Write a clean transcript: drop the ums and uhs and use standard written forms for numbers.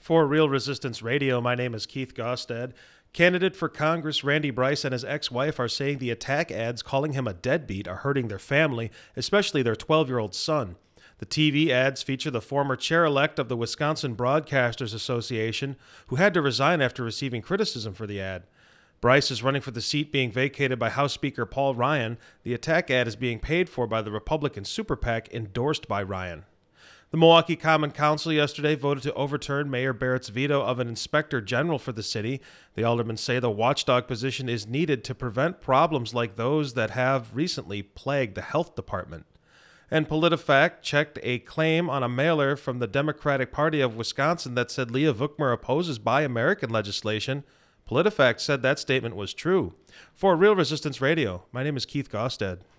For Real Resistance Radio, my name is Keith Gostad. Candidate for Congress Randy Bryce and his ex-wife are saying the attack ads calling him a deadbeat are hurting their family, especially their 12-year-old son. The TV ads feature the former chair-elect of the Wisconsin Broadcasters Association, who had to resign after receiving criticism for the ad. Bryce is running for the seat being vacated by House Speaker Paul Ryan. The attack ad is being paid for by the Republican super PAC endorsed by Ryan. The Milwaukee Common Council yesterday voted to overturn Mayor Barrett's veto of an inspector general for the city. The aldermen say the watchdog position is needed to prevent problems like those that have recently plagued the health department. And PolitiFact checked a claim on a mailer from the Democratic Party of Wisconsin that said Leah Vukmir opposes Buy American legislation. PolitiFact said that statement was true. For Real Resistance Radio, my name is Keith Gostad.